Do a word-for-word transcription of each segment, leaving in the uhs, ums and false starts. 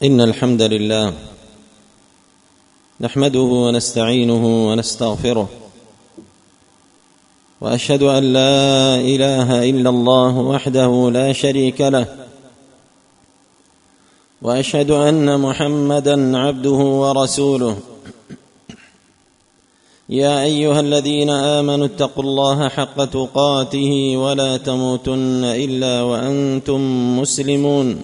إن الحمد لله نحمده ونستعينه ونستغفره، وأشهد أن لا إله إلا الله وحده لا شريك له، وأشهد أن محمدًا عبده ورسوله. يا أيها الذين آمنوا اتقوا الله حق تقاته ولا تموتن إلا وأنتم مسلمون.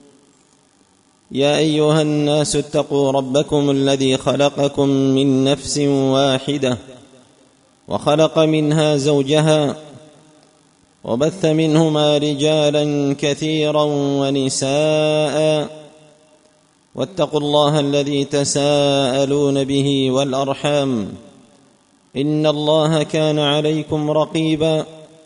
يا أيها الناس اتقوا ربكم الذي خلقكم من نفس واحدة وخلق منها زوجها وبث منهما رجالا كثيرا ونساء، واتقوا الله الذي تساءلون به والأرحام، إن الله كان عليكم رقيبا.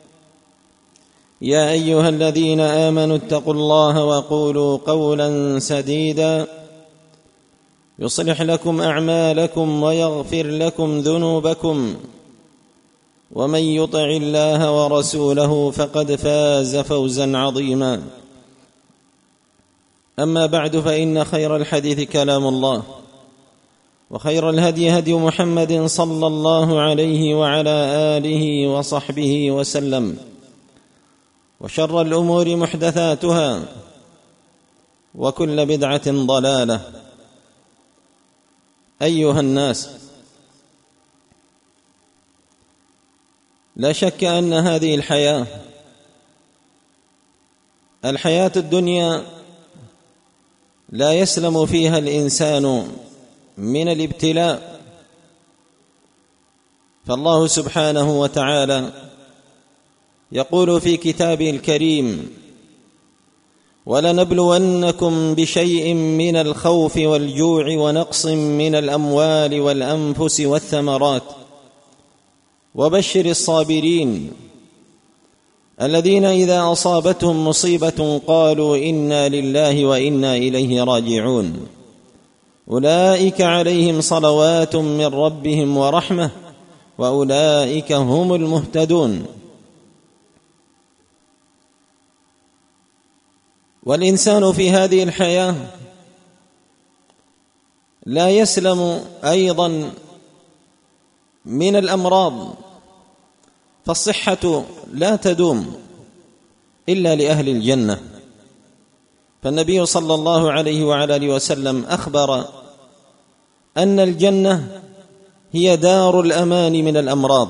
يا أيها الذين آمنوا اتقوا الله وقولوا قولا سديدا يصلح لكم أعمالكم ويغفر لكم ذنوبكم، ومن يطع الله ورسوله فقد فاز فوزا عظيما. أما بعد، فإن خير الحديث كلام الله، وخير الهدي هدي محمد صلى الله عليه وعلى آله وصحبه وسلم، وشر الأمور محدثاتها، وكل بدعة ضلالة. أيها الناس، لا شك أن هذه الحياة الحياة الدنيا لا يسلم فيها الإنسان من الابتلاء، فالله سبحانه وتعالى يقول في كتابه الكريم: ولنبلونكم بشيء من الخوف والجوع ونقص من الأموال والأنفس والثمرات وبشر الصابرين الذين إذا أصابتهم مصيبة قالوا إنا لله وإنا إليه راجعون، أولئك عليهم صلوات من ربهم ورحمة وأولئك هم المهتدون. والإنسان في هذه الحياة لا يسلم أيضا من الأمراض، فالصحة لا تدوم إلا لأهل الجنة، فالنبي صلى الله عليه وعلى آله وسلم أخبر أن الجنة هي دار الأمان من الأمراض،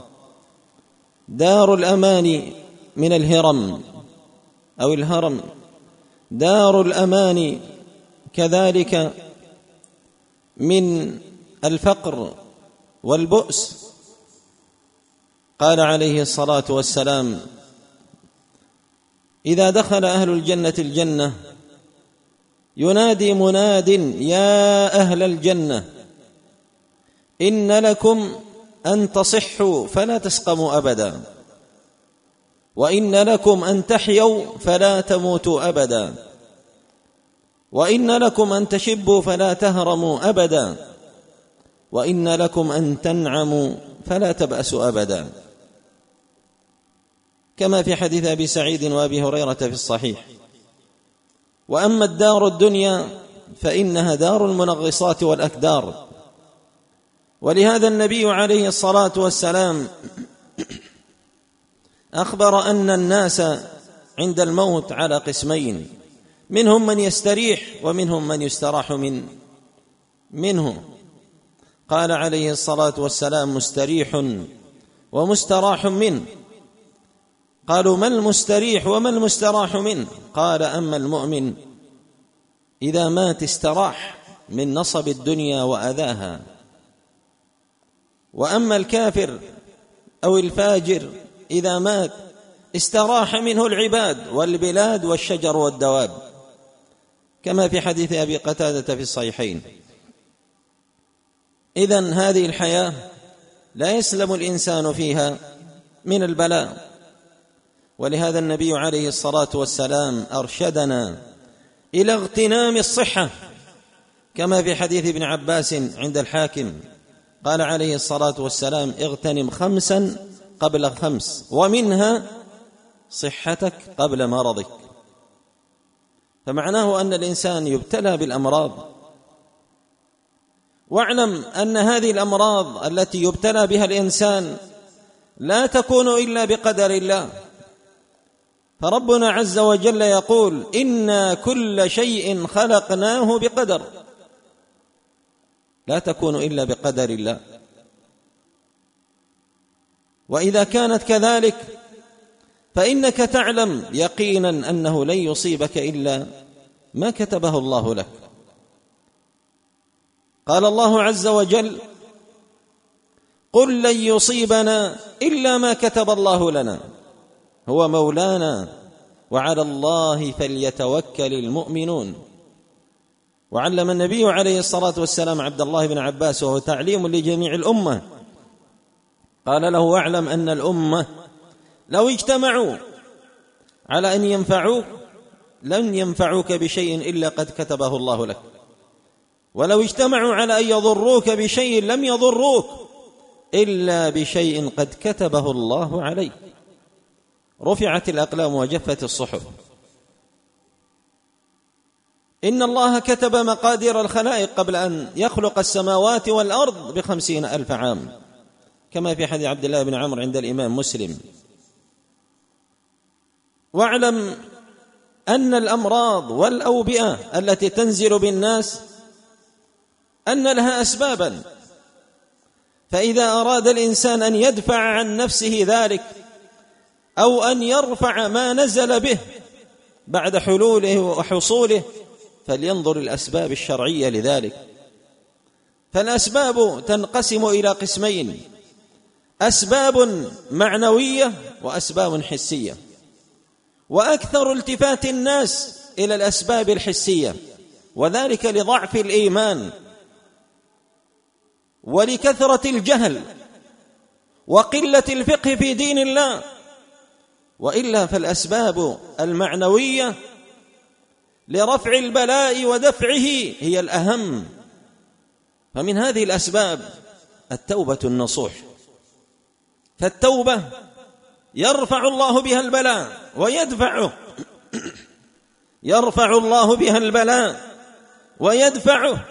دار الأمان من الهرم أو الهرم، دار الأمان كذلك من الفقر والبؤس. قال عليه الصلاة والسلام: إذا دخل أهل الجنة الجنة ينادي مناد: يا أهل الجنة إن لكم أن تصحوا فلا تسقموا أبدا، وإن لكم أن تحيوا فلا تموتوا أبدا، وإن لكم أن تشبوا فلا تهرموا أبدا، وإن لكم أن تنعموا فلا تبأسوا أبدا، كما في حديث أبي سعيد وأبي هريرة في الصحيح. وأما الدار الدنيا فإنها دار المنغصات والأكدار، ولهذا النبي عليه الصلاة والسلام أخبر أن الناس عند الموت على قسمين: منهم من يستريح ومنهم من يستراح من منه. قال عليه الصلاة والسلام: مستريح ومستراح منه. قالوا: ما المستريح وما المستراح منه؟ قال: أما المؤمن إذا مات استراح من نصب الدنيا وأذاها، وأما الكافر أو الفاجر إذا مات استراح منه العباد والبلاد والشجر والدواب، كما في حديث أبي قتادة في الصحيحين. إذن هذه الحياة لا يسلم الإنسان فيها من البلاء، ولهذا النبي عليه الصلاة والسلام أرشدنا إلى اغتنام الصحة، كما في حديث ابن عباس عند الحاكم قال عليه الصلاة والسلام: اغتنم خمسا قبل خمس، ومنها صحتك قبل مرضك. فمعناه أن الإنسان يبتلى بالأمراض. واعلم أن هذه الأمراض التي يبتلى بها الإنسان لا تكون إلا بقدر الله. فربنا عز وجل يقول: إنا كل شيء خلقناه بقدر. لا تكون إلا بقدر الله. وإذا كانت كذلك فإنك تعلم يقينا أنه لن يصيبك إلا ما كتبه الله لك. قال الله عز وجل: قل لن يصيبنا إلا ما كتب الله لنا هو مولانا وعلى الله فليتوكل المؤمنون. وعلم النبي عليه الصلاة والسلام عبد الله بن عباس، وهو تعليم لجميع الأمة، قال له: واعلم أن الأمة لو اجتمعوا على أن ينفعوك لن ينفعوك بشيء إلا قد كتبه الله لك، ولو اجتمعوا على أن يضروك بشيء لم يضروك إلا بشيء قد كتبه الله عليك. رفعت الأقلام وجفت الصحف. إن الله كتب مقادير الخلائق قبل أن يخلق السماوات والأرض بخمسين ألف عام، كما في حديث عبد الله بن عمرو عند الإمام مسلم. واعلم أن الأمراض والأوبئة التي تنزل بالناس أن لها أسبابا، فإذا أراد الإنسان أن يدفع عن نفسه ذلك أو أن يرفع ما نزل به بعد حلوله وحصوله فلينظر الأسباب الشرعية لذلك. فالأسباب تنقسم إلى قسمين: أسباب معنوية وأسباب حسية. وأكثر التفات الناس إلى الأسباب الحسية، وذلك لضعف الإيمان ولكثرة الجهل وقلة الفقه في دين الله. وإلا فالأسباب المعنوية لرفع البلاء ودفعه هي الأهم. فمن هذه الأسباب التوبة النصوح. فالتوبة يرفع الله بها البلاء ويدفعه يرفع الله بها البلاء ويدفعه.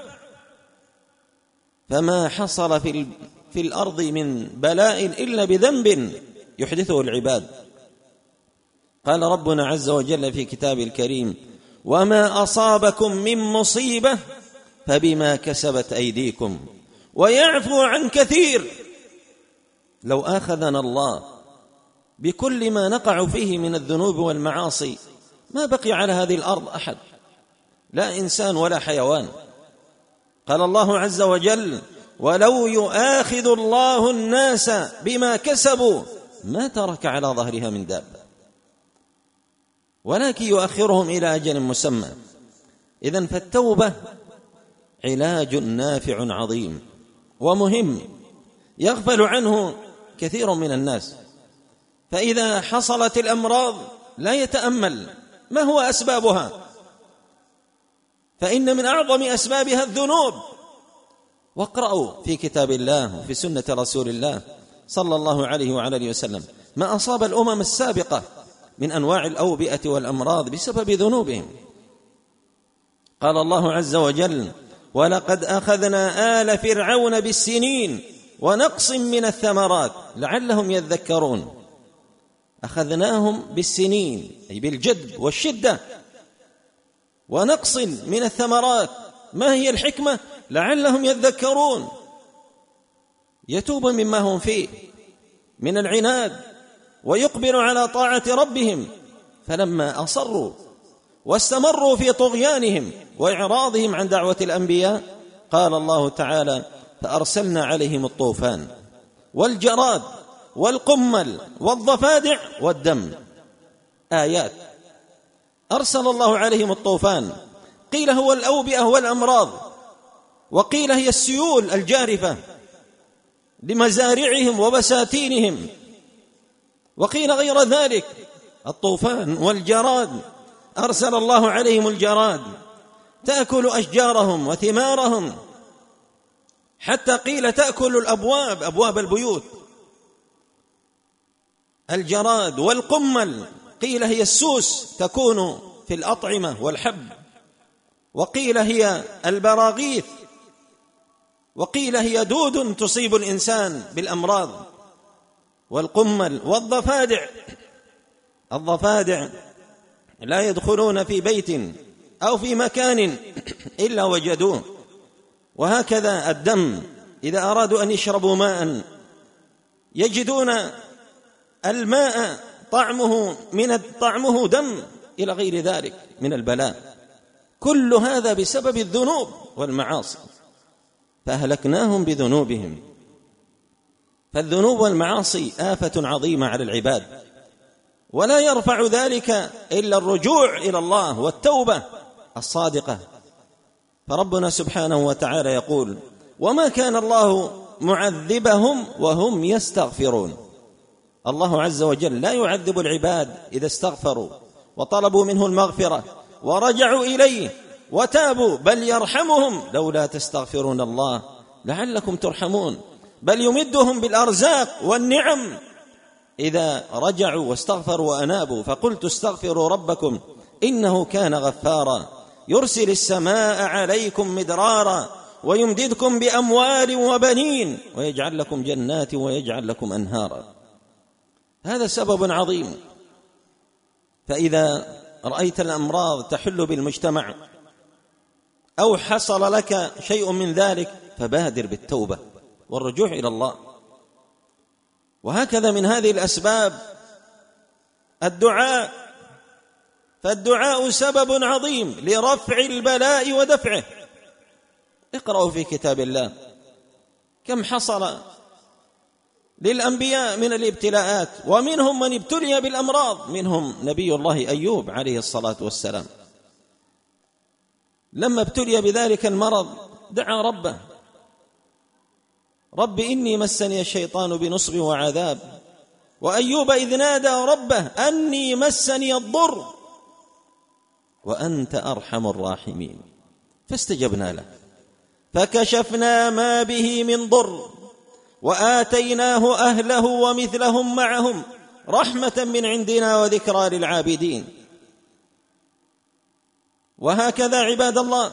فما حصل في في الأرض من بلاء إلا بذنب يحدثه العباد. قال ربنا عز وجل في كتابه الكريم: وما أصابكم من مصيبة فبما كسبت أيديكم ويعفو عن كثير. لو آخذنا الله بكل ما نقع فيه من الذنوب والمعاصي ما بقي على هذه الأرض أحد، لا إنسان ولا حيوان. قال الله عز وجل: ولو يؤاخذ الله الناس بما كسبوا ما ترك على ظهرها من دابة ولكن يؤخرهم إلى أجل مسمى. إذن فالتوبة علاج نافع عظيم ومهم يغفل عنه كثير من الناس. فإذا حصلت الأمراض لا يتأمل ما هو أسبابها، فإن من أعظم أسبابها الذنوب. واقرأوا في كتاب الله وفي سنة رسول الله صلى الله عليه وعلى آله وسلم ما أصاب الأمم السابقة من أنواع الأوبئة والأمراض بسبب ذنوبهم. قال الله عز وجل: ولقد أخذنا آل فرعون بالسنين ونقص من الثمرات لعلهم يذكرون. أخذناهم بالسنين أي بالجد والشدة، ونقص من الثمرات. ما هي الحكمة؟ لعلهم يذكرون، يتوب مما هم فيه من العناد ويقبل على طاعة ربهم. فلما أصروا واستمروا في طغيانهم وإعراضهم عن دعوة الأنبياء قال الله تعالى: فأرسلنا عليهم الطوفان والجراد والقمل والضفادع والدم. آيات. أرسل الله عليهم الطوفان، قيل هو الأوبئة والأمراض، وقيل هي السيول الجارفة لمزارعهم وبساتينهم، وقيل غير ذلك. الطوفان والجراد، أرسل الله عليهم الجراد تأكل أشجارهم وثمارهم، حتى قيل تأكل الأبواب، أبواب البيوت. الجراد والقمل قيل هي السوس تكون في الأطعمة والحب، وقيل هي البراغيث، وقيل هي دود تصيب الإنسان بالأمراض، والقمل والضفادع. الضفادع لا يدخلون في بيت أو في مكان إلا وجدوه. وهكذا الدم، إذا أرادوا أن يشربوا ماء يجدون الماء طعمه من طعمه دم إلى غير ذلك من البلاء. كل هذا بسبب الذنوب والمعاصي، فأهلكناهم بذنوبهم. فالذنوب والمعاصي آفة عظيمة على العباد، ولا يرفع ذلك إلا الرجوع إلى الله والتوبة الصادقة. فربنا سبحانه وتعالى يقول: وما كان الله معذبهم وهم يستغفرون. الله عز وجل لا يعذب العباد إذا استغفروا وطلبوا منه المغفرة ورجعوا إليه وتابوا، بل يرحمهم: لولا تستغفرون الله لعلكم ترحمون. بل يمدهم بالأرزاق والنعم إذا رجعوا واستغفروا وأنابوا. فقلت استغفروا ربكم إنه كان غفارا يرسل السماء عليكم مدرارا ويمددكم بأموال وبنين ويجعل لكم جنات ويجعل لكم أنهارا. هذا سبب عظيم. فإذا رأيت الأمراض تحل بالمجتمع أو حصل لك شيء من ذلك فبادر بالتوبة والرجوع إلى الله. وهكذا من هذه الأسباب الدعاء، فالدعاء سبب عظيم لرفع البلاء ودفعه. اقرأوا في كتاب الله كم حصل للأنبياء من الابتلاءات، ومنهم من ابتلي بالأمراض، منهم نبي الله أيوب عليه الصلاة والسلام. لما ابتلي بذلك المرض دعا ربه: رب إني مسني الشيطان بنصب وعذاب. وأيوب إذ نادى ربه أني مسني الضر وأنت أرحم الراحمين فاستجبنا له فكشفنا ما به من ضر وآتيناه أهله ومثلهم معهم رحمة من عندنا وذكرى للعابدين. وهكذا عباد الله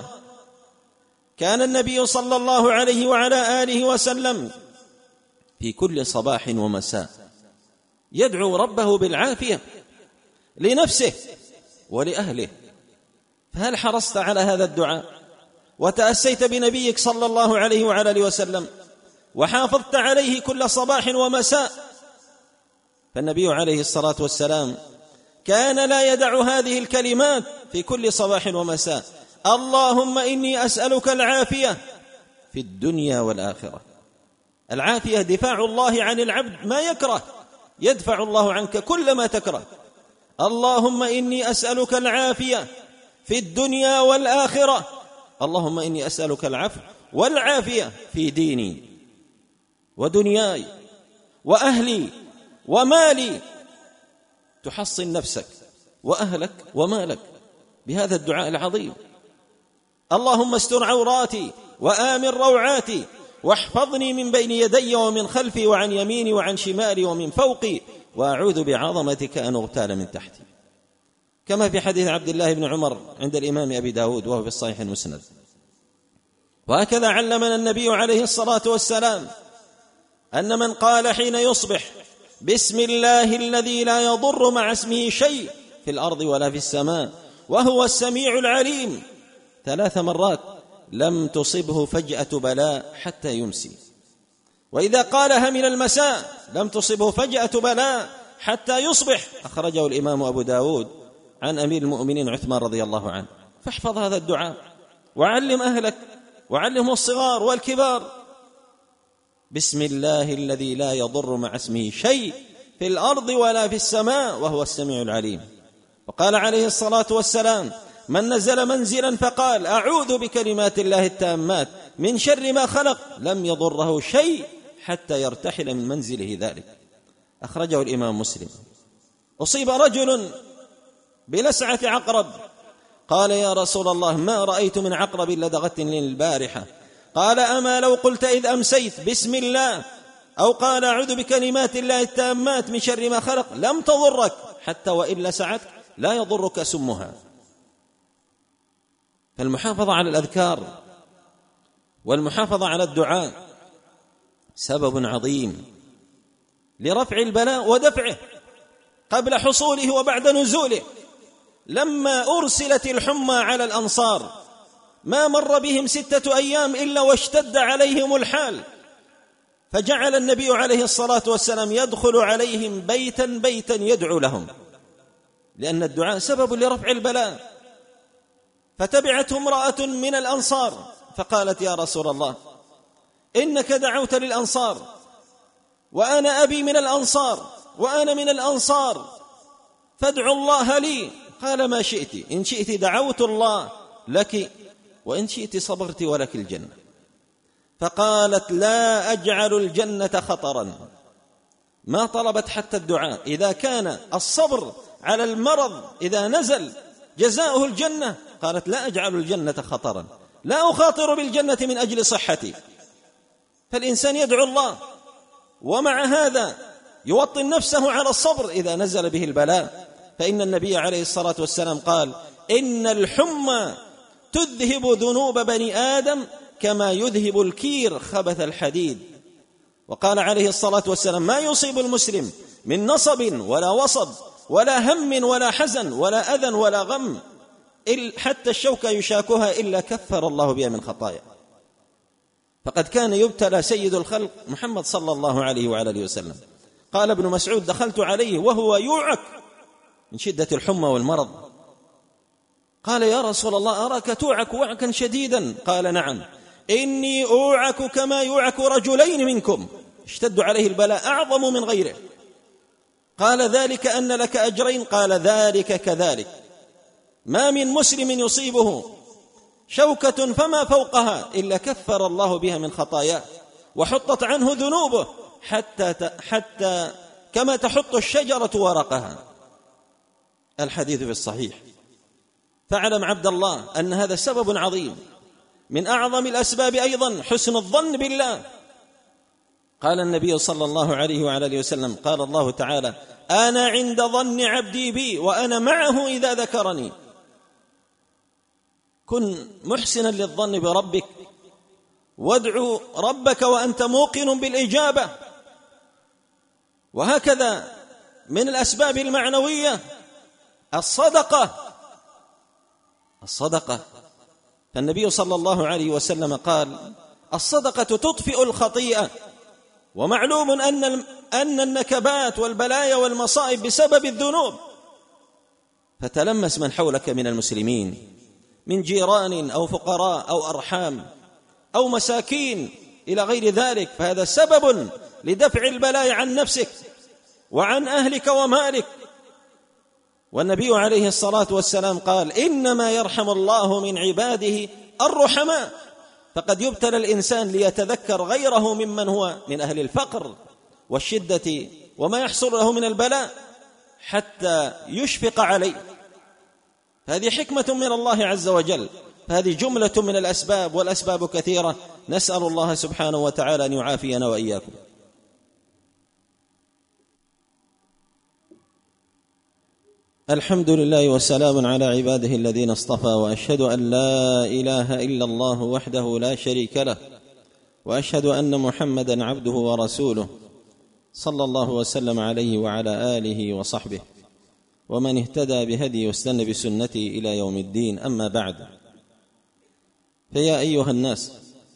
كان النبي صلى الله عليه وعلى آله وسلم في كل صباح ومساء يدعو ربه بالعافية لنفسه ولأهله. فهل حرصت على هذا الدعاء وتأسيت بنبيك صلى الله عليه وعلى آله وسلم وحافظت عليه كل صباح ومساء؟ فالنبي عليه الصلاة والسلام كان لا يدع هذه الكلمات في كل صباح ومساء: اللهم إني أسألك العافية في الدنيا والآخرة. العافية دفاع الله عن العبد ما يكره، يدفع الله عنك كل ما تكره. اللهم إني أسألك العافية في الدنيا والآخرة. اللهم إني أسألك العفو والعافية في ديني ودنياي وأهلي ومالي. تحصن نفسك وأهلك ومالك بهذا الدعاء العظيم. اللهم استر عوراتي وآمن روعاتي واحفظني من بين يدي ومن خلفي وعن يميني وعن شمالي ومن فوقي وأعوذ بعظمتك أن أغتال من تحتي، كما في حديث عبد الله بن عمر عند الإمام أبي داود وهو في الصحيح المسند. وهكذا علمنا النبي عليه الصلاة والسلام أن من قال حين يصبح بسم الله الذي لا يضر مع اسمه شيء في الأرض ولا في السماء وهو السميع العليم ثلاث مرات لم تصبه فجأة بلاء حتى يمسي. وإذا قالها من المساء لم تصبه فجأة بلاء حتى يصبح. أخرجه الإمام أبو داود عن أمير المؤمنين عثمان رضي الله عنه. فاحفظ هذا الدعاء وعلم أهلك وعلمهم الصغار والكبار. بسم الله الذي لا يضر مع اسمه شيء في الأرض ولا في السماء وهو السميع العليم. وقال عليه الصلاة والسلام: من نزل منزلا فقال أعوذ بكلمات الله التامات من شر ما خلق لم يضره شيء حتى يرتحل من منزله ذلك. أخرجه الإمام مسلم. أصيب رجل بلسعة عقرب، قال: يا رسول الله ما رأيت من عقرب لدغتني البارحة. قال: أما لو قلت إذ أمسيت بسم الله، أو قال أعوذ بكلمات الله التامات من شر ما خلق لم تضرك حتى وإن لسعتك لا يضرك سمها. فالمحافظة على الأذكار والمحافظة على الدعاء سبب عظيم لرفع البلاء ودفعه قبل حصوله وبعد نزوله. لما أرسلت الحمى على الأنصار ما مر بهم ستة أيام إلا واشتد عليهم الحال، فجعل النبي عليه الصلاة والسلام يدخل عليهم بيتا بيتا يدعو لهم، لأن الدعاء سبب لرفع البلاء. فتبعته امرأة من الأنصار فقالت: يا رسول الله، إنك دعوت للأنصار وأنا أبي من الأنصار وأنا من الأنصار، فادعوا الله لي. قال: ما شئت، إن شئت دعوت الله لك وإن شئت صبرت ولك الجنة. فقالت: لا أجعل الجنة خطرا. ما طلبت حتى الدعاء. إذا كان الصبر على المرض إذا نزل جزاؤه الجنة، قالت: لا أجعل الجنة خطرا، لا أخاطر بالجنة من أجل صحتي. فالإنسان يدعو الله ومع هذا يوطن نفسه على الصبر إذا نزل به البلاء. فإن النبي عليه الصلاة والسلام قال: إن الحمى تذهب ذنوب بني آدم كما يذهب الكير خبث الحديد. وقال عليه الصلاة والسلام: ما يصيب المسلم من نصب ولا وصب ولا هم ولا حزن ولا أذى ولا غم حتى الشوكة يشاكها إلا كفر الله بها من خطايا. فقد كان يبتلى سيد الخلق محمد صلى الله عليه وعلى آله وسلم. قال ابن مسعود: دخلت عليه وهو يوعك من شدة الحمى والمرض. قال: يا رسول الله، أراك توعك وعكا شديدا. قال: نعم، إني أوعك كما يوعك رجلين منكم، اشتد عليه البلاء أعظم من غيره. قال: ذلك أن لك أجرين. قال: ذلك كذلك. ما من مسلم يصيبه شوكة فما فوقها إلا كفر الله بها من خطاياه وحطت عنه ذنوبه حتى, حتى كما تحط الشجرة ورقها. الحديث في الصحيح. فاعلم عبد الله أن هذا سبب عظيم. من أعظم الأسباب أيضا حسن الظن بالله. قال النبي صلى الله عليه وعلى آله وسلم: قال الله تعالى: أنا عند ظن عبدي بي وأنا معه إذا ذكرني. كن محسنا للظن بربك، وادعو ربك وأنت موقن بالإجابة. وهكذا من الأسباب المعنوية الصدقة. الصدقة فالنبي صلى الله عليه وسلم قال: الصدقة تطفئ الخطيئة. ومعلوم أن أن النكبات والبلايا والمصائب بسبب الذنوب. فتلمس من حولك من المسلمين من جيران أو فقراء أو أرحام أو مساكين إلى غير ذلك، فهذا سبب لدفع البلايا عن نفسك وعن أهلك ومالك. والنبي عليه الصلاة والسلام قال: إنما يرحم الله من عباده الرحماء. فقد يبتلى الإنسان ليتذكر غيره ممن هو من أهل الفقر والشدة وما يحصل له من البلاء حتى يشفق عليه. هذه حكمة من الله عز وجل. فهذه جملة من الأسباب، والأسباب كثيرة. نسأل الله سبحانه وتعالى أن يعافينا وإياكم. الحمد لله وسلام على عباده الذين اصطفى، وأشهد أن لا إله إلا الله وحده لا شريك له، وأشهد أن محمدا عبده ورسوله صلى الله وسلم عليه وعلى آله وصحبه ومن اهتدى بهدي واستنى بسنته إلى يوم الدين. أما بعد، فيا أيها الناس،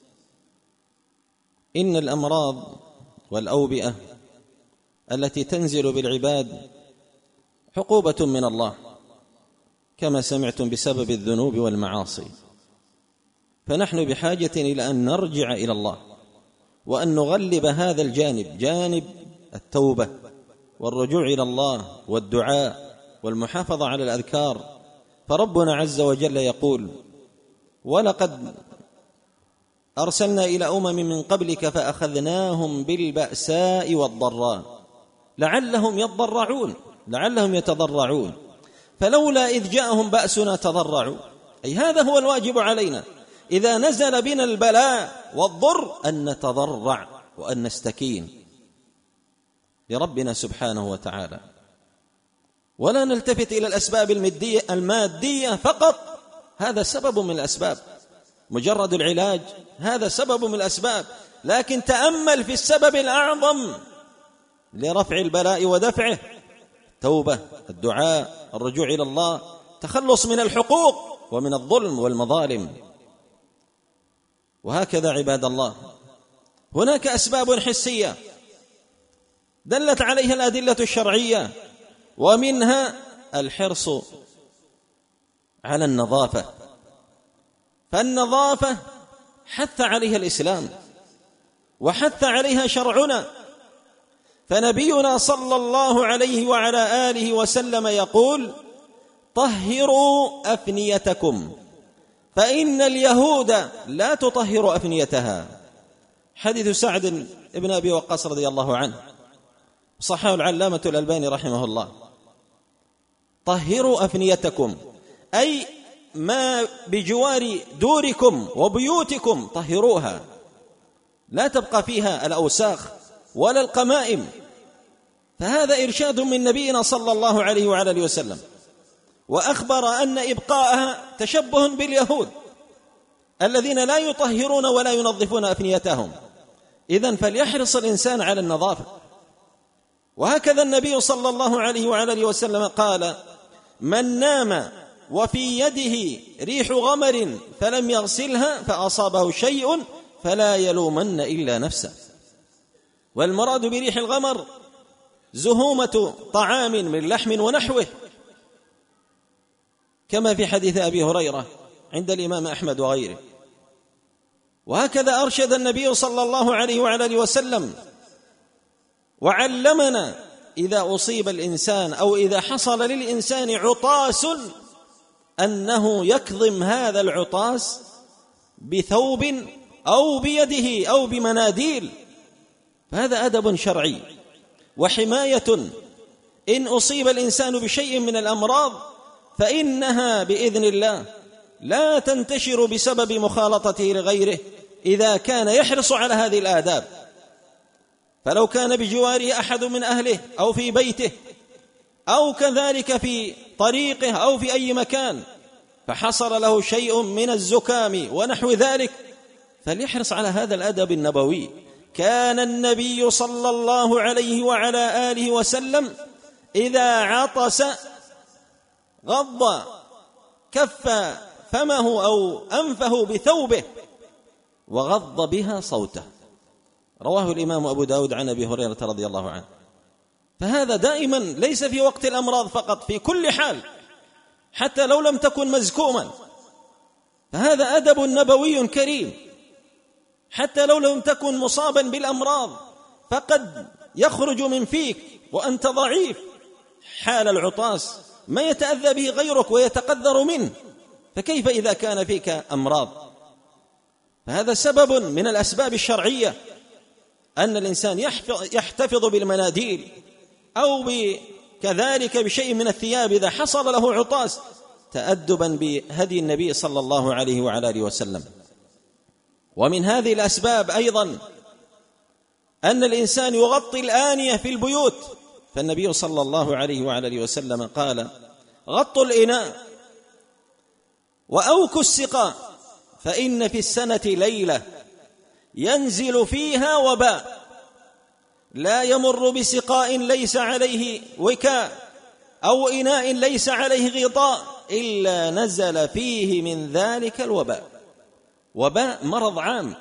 إن الأمراض والأوبئة التي تنزل بالعباد عقوبة من الله كما سمعتم بسبب الذنوب والمعاصي. فنحن بحاجة إلى أن نرجع إلى الله وأن نغلب هذا الجانب، جانب التوبة والرجوع إلى الله والدعاء والمحافظة على الأذكار. فربنا عز وجل يقول: ولقد أرسلنا إلى أمم من قبلك فأخذناهم بالبأساء والضراء لعلهم يضرعون لعلهم يتضرعون فلولا إذ جاءهم بأسنا تضرعوا. أي هذا هو الواجب علينا إذا نزل بنا البلاء والضر، أن نتضرع وأن نستكين لربنا سبحانه وتعالى، ولا نلتفت إلى الأسباب المادية فقط هذا سبب من الأسباب، مجرد العلاج هذا سبب من الأسباب، لكن تأمل في السبب الأعظم لرفع البلاء ودفعه: التوبة، الدعاء، الرجوع إلى الله، تخلص من الحقوق ومن الظلم والمظالم. وهكذا عباد الله هناك أسباب حسية دلت عليها الأدلة الشرعية، ومنها الحرص على النظافة، فالنظافة حث عليها الإسلام وحث عليها شرعنا، فنبينا صلى الله عليه وعلى آله وسلم يقول: طهروا أفنيتكم فإن اليهود لا تطهر أفنيتها. حديث سعد بن أبي وقاص رضي الله عنه، صححه العلامة الألباني رحمه الله. طهروا أفنيتكم أي ما بجوار دوركم وبيوتكم طهروها، لا تبقى فيها الأوساخ ولا القمائم. فهذا إرشاد من نبينا صلى الله عليه وعلى آله وسلم، وأخبر أن إبقاءها تشبه باليهود الذين لا يطهرون ولا ينظفون أفنيتهم. إذن فليحرص الإنسان على النظافة. وهكذا النبي صلى الله عليه وعلى آله وسلم قال: من نام وفي يده ريح غمر فلم يغسلها فأصابه شيء فلا يلومن إلا نفسه. والمراد بريح الغمر زهومة طعام من لحم ونحوه، كما في حديث أبي هريرة عند الإمام أحمد وغيره. وهكذا أرشد النبي صلى الله عليه وعلى آله وسلم وعلمنا: إذا أصيب الإنسان أو إذا حصل للإنسان عطاس أنه يكظم هذا العطاس بثوب أو بيده أو بمناديل، فهذا أدب شرعي وحماية. إن أصيب الإنسان بشيء من الأمراض فإنها بإذن الله لا تنتشر بسبب مخالطته لغيره إذا كان يحرص على هذه الآداب. فلو كان بجواره أحد من أهله أو في بيته أو كذلك في طريقه أو في أي مكان فحصل له شيء من الزكام ونحو ذلك، فليحرص على هذا الأدب النبوي. كان النبي صلى الله عليه وعلى آله وسلم إذا عطس غض كف فمه أو أنفه بثوبه وغض بها صوته. رواه الإمام أبو داود عن أبي هريرة رضي الله عنه. فهذا دائما ليس في وقت الأمراض فقط، في كل حال، حتى لو لم تكن مزكوما، فهذا أدب نبوي كريم. حتى لو لم تكن مصابا بالأمراض فقد يخرج من فيك وأنت ضعيف حال العطاس ما يتأذى به غيرك ويتقدر منه، فكيف إذا كان فيك أمراض؟ فهذا سبب من الأسباب الشرعية أن الإنسان يحتفظ بالمناديل أو كذلك بشيء من الثياب إذا حصل له عطاس، تأدبا بهدي النبي صلى الله عليه وعلى آله وسلم. ومن هذه الأسباب أيضا أن الإنسان يغطي الآنية في البيوت، فالنبي صلى الله عليه وعلى آله وسلم قال: غطوا الإناء وأوكوا السقاء فإن في السنة ليلة ينزل فيها وباء لا يمر بسقاء ليس عليه وكاء أو إناء ليس عليه غطاء إلا نزل فيه من ذلك الوباء. وباء مرض عام.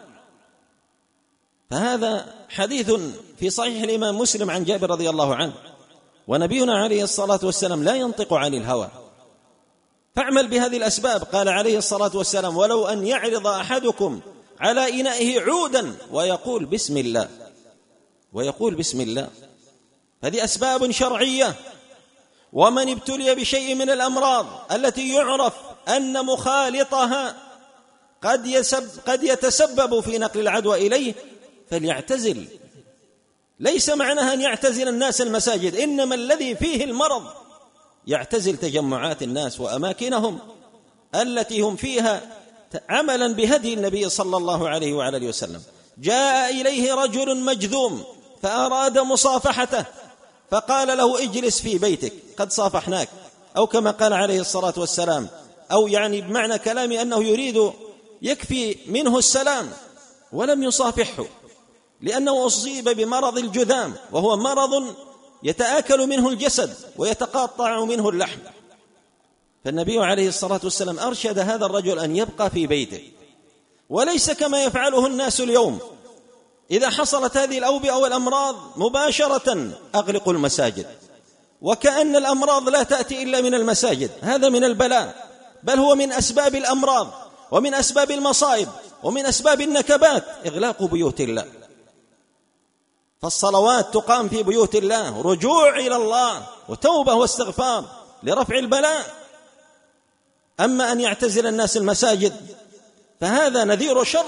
فهذا حديث في صحيح الإمام مسلم عن جابر رضي الله عنه، ونبينا عليه الصلاة والسلام لا ينطق عن الهوى، فاعمل بهذه الأسباب. قال عليه الصلاة والسلام: ولو أن يعرض أحدكم على إنائه عودا ويقول بسم الله ويقول بسم الله. هذه أسباب شرعية. ومن ابتلي بشيء من الأمراض التي يعرف أن مخالطها قد, يسب قد يتسبب في نقل العدوى إليه فليعتزل. ليس معناها أن يعتزل الناس المساجد، إنما الذي فيه المرض يعتزل تجمعات الناس وأماكنهم التي هم فيها عملا بهدي النبي صلى الله عليه وعلى آله وسلم. جاء إليه رجل مجذوم فأراد مصافحته فقال له: اجلس في بيتك قد صافحناك، أو كما قال عليه الصلاة والسلام: أو يعني بمعنى كلامي أنه يريد يكفي منه السلام ولم يصافحه، لأنه أصيب بمرض الجذام، وهو مرض يتآكل منه الجسد ويتقاطع منه اللحم. فالنبي عليه الصلاة والسلام أرشد هذا الرجل أن يبقى في بيته، وليس كما يفعله الناس اليوم، إذا حصلت هذه الأوبئة والأمراض مباشرة أغلقوا المساجد، وكأن الأمراض لا تأتي إلا من المساجد. هذا من البلاء، بل هو من أسباب الأمراض ومن أسباب المصائب ومن أسباب النكبات إغلاق بيوت الله. فالصلوات تقام في بيوت الله، رجوع إلى الله وتوبة واستغفار لرفع البلاء. أما أن يعتزل الناس المساجد فهذا نذير شر.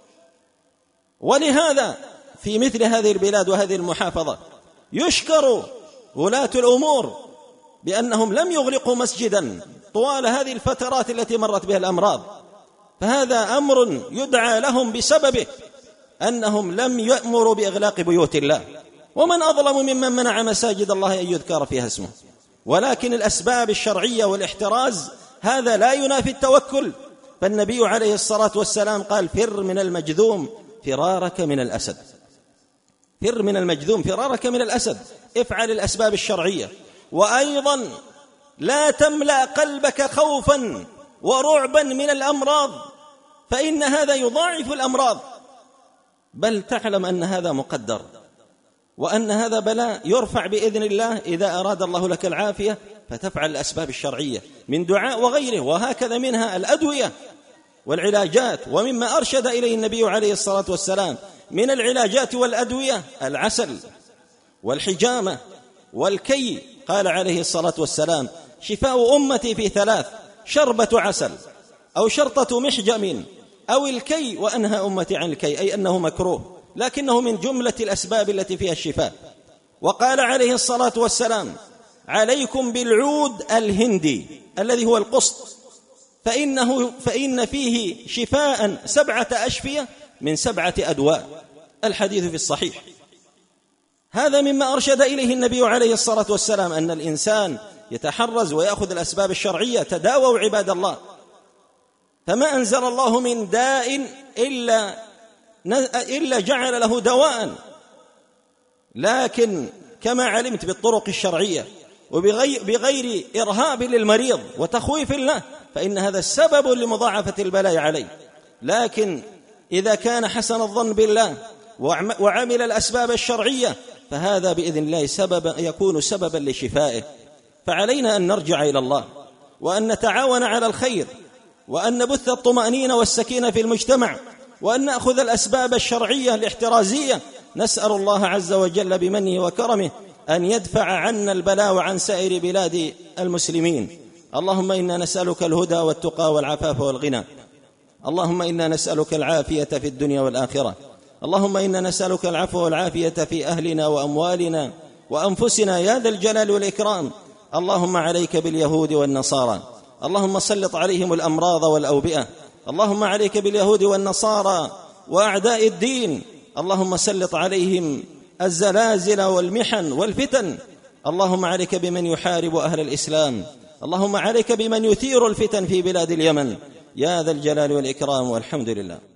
ولهذا في مثل هذه البلاد وهذه المحافظة يشكر ولاة الأمور بأنهم لم يغلقوا مسجدا طوال هذه الفترات التي مرت بها الأمراض، فهذا أمر يدعى لهم بسببه أنهم لم يأمروا بإغلاق بيوت الله. ومن أظلم ممن منع مساجد الله أن يذكر فيها اسمه. ولكن الأسباب الشرعية والاحتراز هذا لا ينافي التوكل. فالنبي عليه الصلاة والسلام قال: فر من المجذوم فرارك من الأسد. فر من المجذوم فرارك من الأسد. افعل الأسباب الشرعية. وأيضا لا تملأ قلبك خوفا ورعبا من الأمراض، فإن هذا يضاعف الأمراض، بل تعلم أن هذا مقدر، وأن هذا بلاء يرفع بإذن الله إذا أراد الله لك العافية، فتفعل الأسباب الشرعية من دعاء وغيره. وهكذا منها الأدوية والعلاجات. ومما أرشد إليه النبي عليه الصلاة والسلام من العلاجات والأدوية العسل والحجامة والكي. قال عليه الصلاة والسلام: شفاء أمتي في ثلاث: شربة عسل أو شرطة محجم أو الكي، وأنهى أمتي عن الكي، أي أنه مكروه لكنه من جملة الأسباب التي فيها الشفاء. وقال عليه الصلاة والسلام: عليكم بالعود الهندي الذي هو القسط، فإنه فإن فيه شفاء سبعة أشفية من سبعة أدواء. الحديث في الصحيح. هذا مما أرشد إليه النبي عليه الصلاة والسلام، أن الإنسان يتحرز ويأخذ الأسباب الشرعية. تداووا عباد الله، فما أنزل الله من داء إلا إلا جعل له دواء. لكن كما علمت بالطرق الشرعية وبغير بغير إرهاب للمريض وتخويف له، فإن هذا السبب لمضاعفة البلاء عليه. لكن إذا كان حسن الظن بالله وعمل الأسباب الشرعية فهذا بإذن الله سبب يكون سببا لشفائه. فعلينا أن نرجع إلى الله، وأن نتعاون على الخير، وأن نبث الطمأنينة والسكينة في المجتمع، وأن نأخذ الأسباب الشرعية الاحترازية. نسأل الله عز وجل بمنه وكرمه أن يدفع عنا البلاء وعن سائر بلاد المسلمين. اللهم إنا نسألك الهدى والتقى والعفاف والغنى. اللهم إنا نسألك العافية في الدنيا والآخرة. اللهم إنا نسألك العفو والعافية في أهلنا وأموالنا وأنفسنا يا ذا الجلال والإكرام. اللهم عليك باليهود والنصارى، اللهم سلط عليهم الأمراض والأوبئة. اللهم عليك باليهود والنصارى وأعداء الدين. اللهم سلط عليهم الزلازل والمحن والفتن. اللهم عليك بمن يحارب أهل الإسلام. اللهم عليك بمن يثير الفتن في بلاد اليمن يا ذا الجلال والإكرام. والحمد لله.